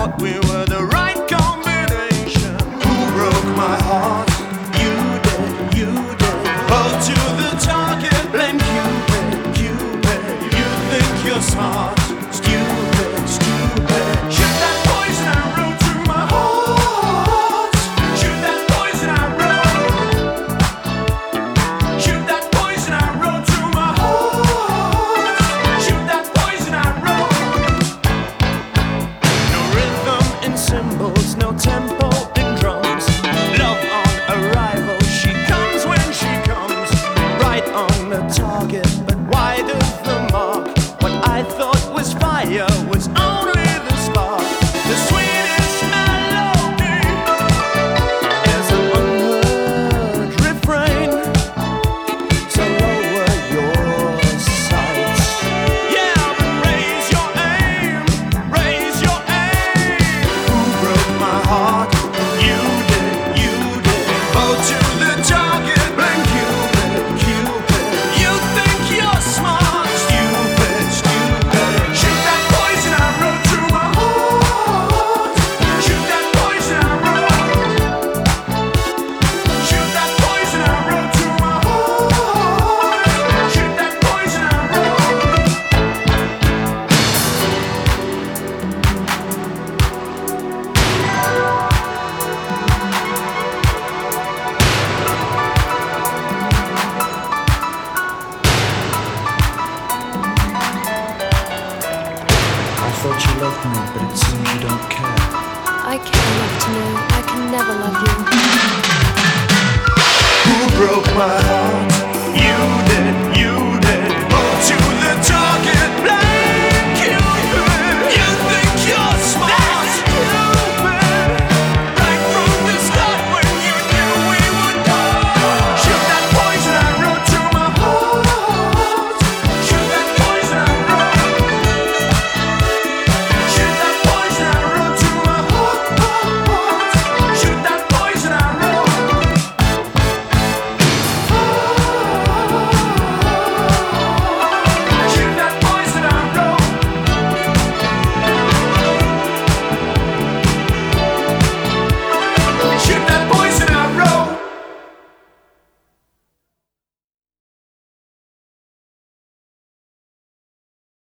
thought we were the right combination. Who broke my heart? You did, you did. Hold to the target, blame Cupid, Cupid. You think you're smart, stupid, stupid. Shoot that poison arrow through my heart. Shoot that poison arrow. Shoot that poison arrow through my heart. Shoot that poison arrow. No rhythm in cymbals, no tempo in drums. Love on arrival, she comes when she comes. Right on the target, but wide of the mark. What I thought was fire was only the spark. The sweetest melody is an unheard refrain. So lower your sights. Yeah, but raise your aim, raise your aim. Who broke my heart? You did, you did. Hold to the target, blame Cupid, Cupid. You think you're smart, stupid, stupid. Shoot that poison arrow through my heart. Shoot that poison arrow. Shoot that poison arrow through my heart. Shoot that poison arrow. I thought you loved me, but it seems you don't care. I care enough to know I can never love you. Who broke my heart? You did, you did. Hold to the top.